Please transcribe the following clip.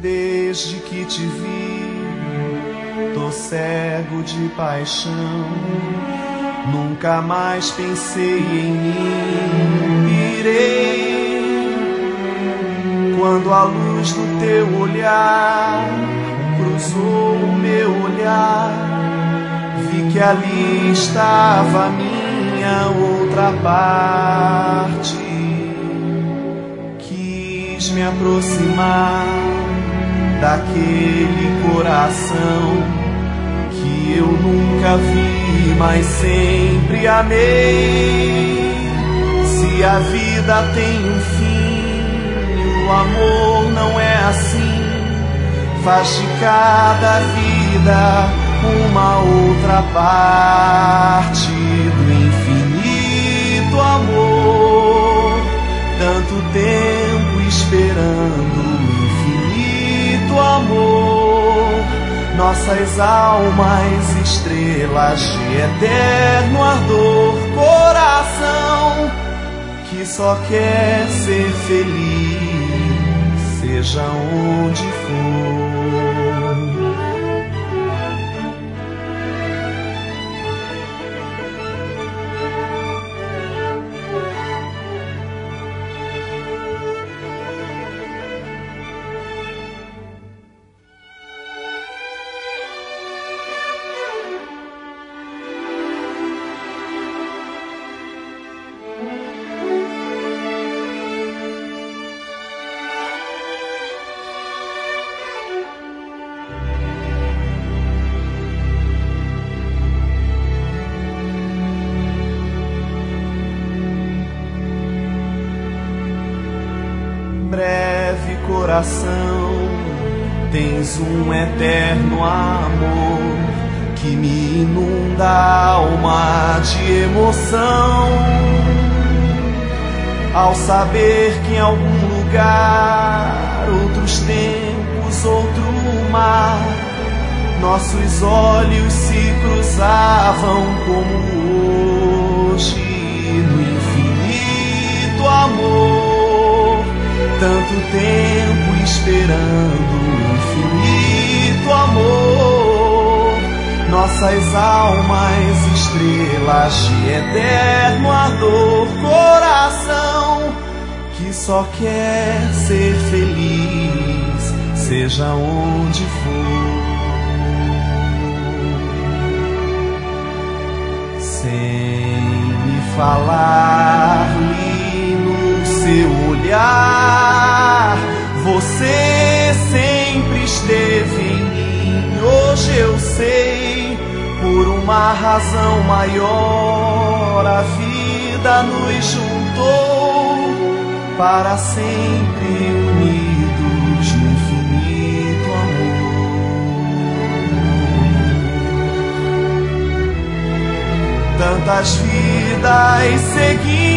Desde que te vi, tô cego de paixão. Nunca mais pensei em mim. Pirei quando a luz do teu olhar cruzou o meu olhar. Vi que ali estava a minha outra parte. Quis me aproximar daquele coração que eu nunca vi, mas sempre amei. Se a vida tem um fim, o amor não é assim. Faz de cada vida uma outra parte do infinito amor. Tanto tempo esperando amor, nossas almas estrelas de eterno ardor. Coração que só quer ser feliz, seja onde for. Breve coração, tens um eterno amor que me inunda a alma de emoção. Ao saber que em algum lugar, outros tempos, outro mar, nossos olhos se cruzavam como hoje no infinito amor. Tanto tempo esperando infinito amor. Nossas almas estrelas de eterno ardor. Coração que só quer ser feliz, seja onde for. Sem me falar, li no seu olhar, você sempre esteve em mim. Hoje eu sei, por uma razão maior, a vida nos juntou para sempre unidos no infinito amor. Tantas vidas seguidas